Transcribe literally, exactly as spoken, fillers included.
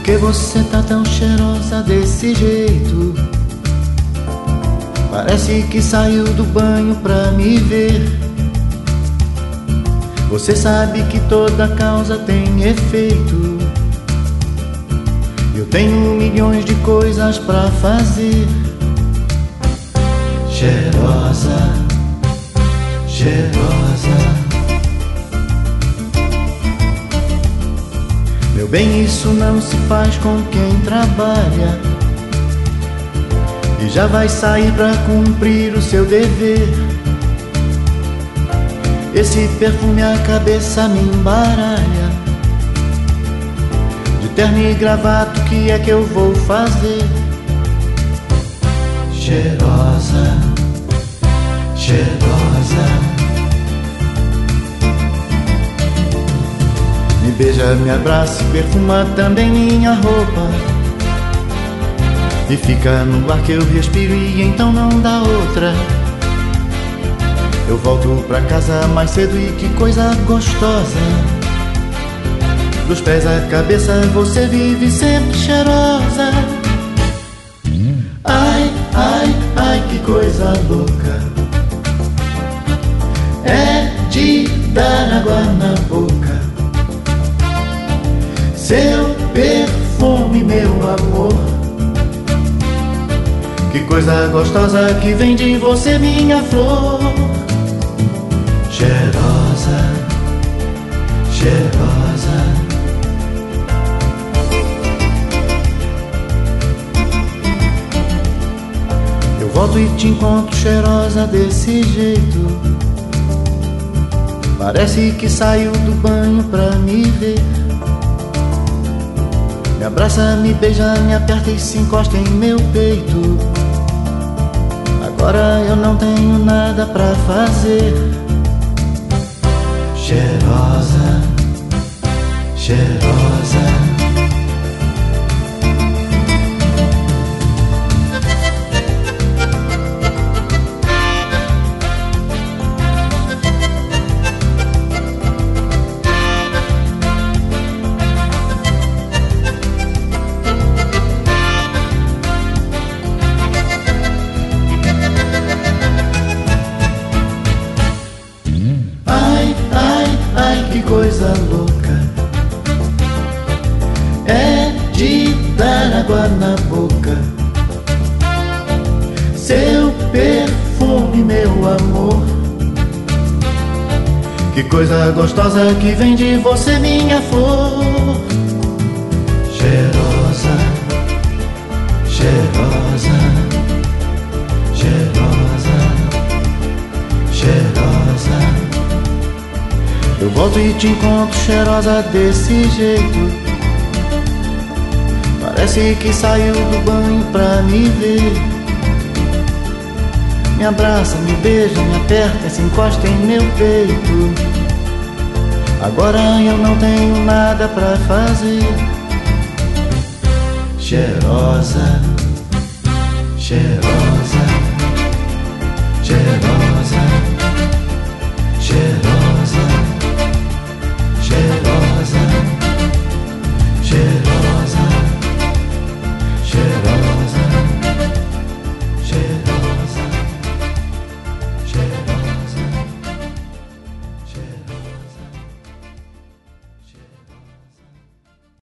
que você tá tão cheirosa desse jeito? Parece que saiu do banho pra me ver. Você sabe que toda causa tem efeito. Eu tenho milhões de coisas pra fazer. Cheirosa, cheirosa. Meu bem, isso não se faz com quem trabalha e já vai sair pra cumprir o seu dever. Esse perfume a cabeça me embaralha. De terno e gravata, o que é que eu vou fazer? Cheirosa, cheirosa. Me beija, me abraça e perfuma também minha roupa. E fica no ar que eu respiro e então não dá outra. Eu volto pra casa mais cedo e que coisa gostosa. Dos pés à cabeça você vive sempre cheirosa. Ai, ai, ai, que coisa louca. É de dar água na boca. Seu perfume, meu amor. Que coisa gostosa que vem de você, minha flor. Cheirosa, cheirosa. Eu volto e te encontro cheirosa desse jeito. Parece que saiu do banho pra me ver. Me abraça, me beija, me aperta e se encosta em meu peito. Agora eu não tenho nada pra fazer. Cheirosa, cheirosa. Que coisa louca. É de dar água na boca. Seu perfume, meu amor. Que coisa gostosa que vem de você, minha flor. Cheirosa, cheirosa, cheirosa, cheirosa. Eu volto e te encontro cheirosa desse jeito. Parece que saiu do banho pra me ver. Me abraça, me beija, me aperta, se encosta em meu peito. Agora eu não tenho nada pra fazer. Cheirosa, cheirosa.